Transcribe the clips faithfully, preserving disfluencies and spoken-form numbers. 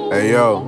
Ayo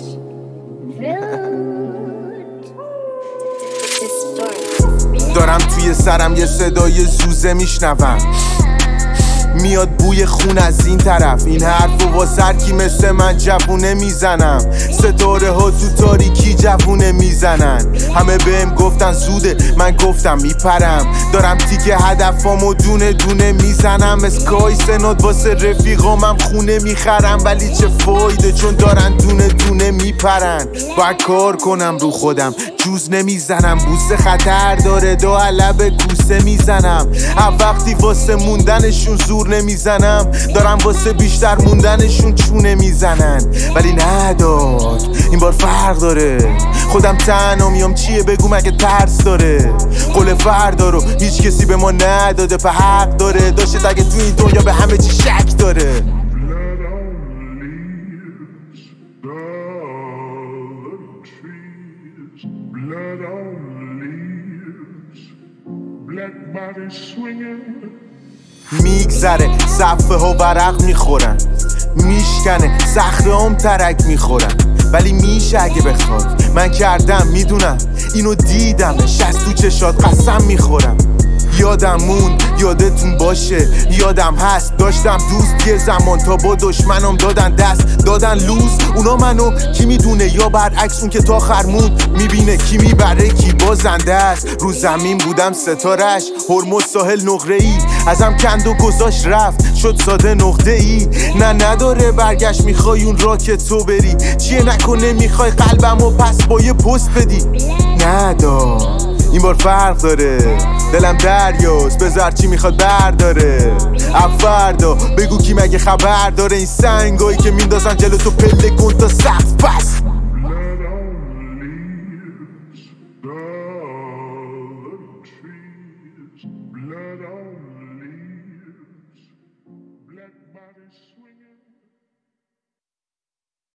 دارم توی سرم یه صدای زوزه میشنوم، میاد بوی خون از این طرف. این حرفو واسه هر کی مثل من جوونه میزنم. ستاره ها تو تاریکی جوونه میزنن. همه بهم گفتن زوده، من گفتم میپرم. دارم تیکه هدفامو دونه دونه میزنم. اسکای سناد واسه رفیقامم خونه میخرم، ولی چه فایده چون دارن دونه دونه میپرن. باید کار کنم رو خودم، جوز نمیزنم. بوسه خطر داره، دو علب کوسه میزنم. وقتی واسه موندنشون زور نمیزنم، دارم واسه بیشتر موندنشون چونه میزنن. ولی نداد این بار فرق داره، خودم تنها میام چیه بگو مگه ترس داره. قول فردا رو هیچ کسی به ما نداده، په حق داره داشت اگه تو این دنیا به همه چی شک داره. میگذره صفحه ها ورق میخورن، میشکنه صخره هم ترک میخورن. ولی میشه اگه بخواد، من کردم میدونم، اینو دیدمش از تو چشات قسم میخورم. یادم موند یادتون باشه، یادم هست داشتم دوست یه زمان تا با دشمنم دادن دست، دادن لوز اونا منو. کی میدونه یا برعکس اون که تا آخر موند میبینه کی میبره کی بازنده است. رو زمین بودم ستارش، هرمز ساحل نقره ای، ازم کند و گذاشت رفت شد ساده نقطه ای. نه نداره برگشت، میخوای اون را که تو بری. چیه نکنه میخوای قلبمو پس با یه پست بدی. ندا این بار فرق داره، دلم دریاست بذار چی میخواد برداره. فردا بگو کی مگه خبر داره، این سنگایی که میندازن جلو تو پله کن تا سقف پس.